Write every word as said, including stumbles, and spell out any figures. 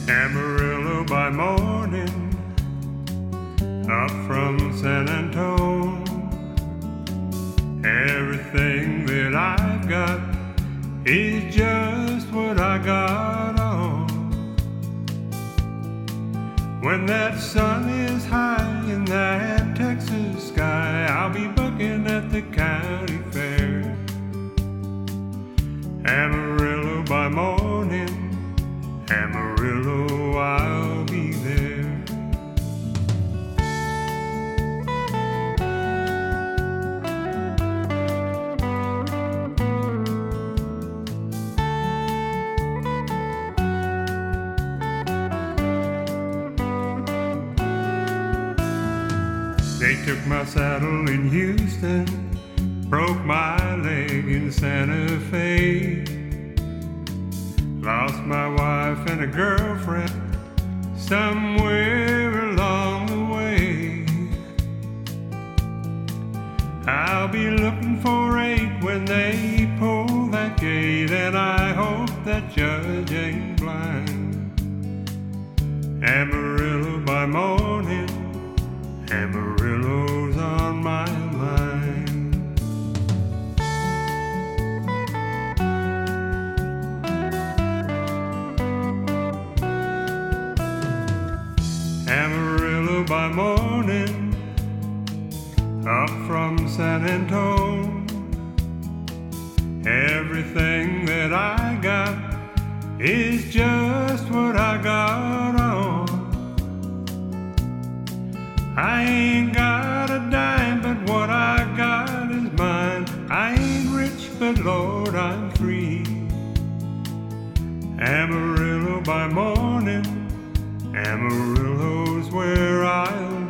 Amarillo by morning, up from San Antone. Everything that I've got is just what I got on. When that sun is high in that Texas sky, I'll be bucking at the county fair. Amarillo by morning, Amarillo, I'll be there. They took my saddle in Houston, broke my leg in Santa Fe, lost my wife and a girlfriend somewhere along the way. I'll be looking for eight when they pull that gate, and I hope that judge ain't blind. Amarillo by morning, Amarillo's on my mind. Amarillo by morning, up from San Antone. Everything that I got is just what I got on. I ain't got a dime, but what I got is mine. I ain't rich, but Lord, I'm free. Amarillo by morning, Amarillo's where I'll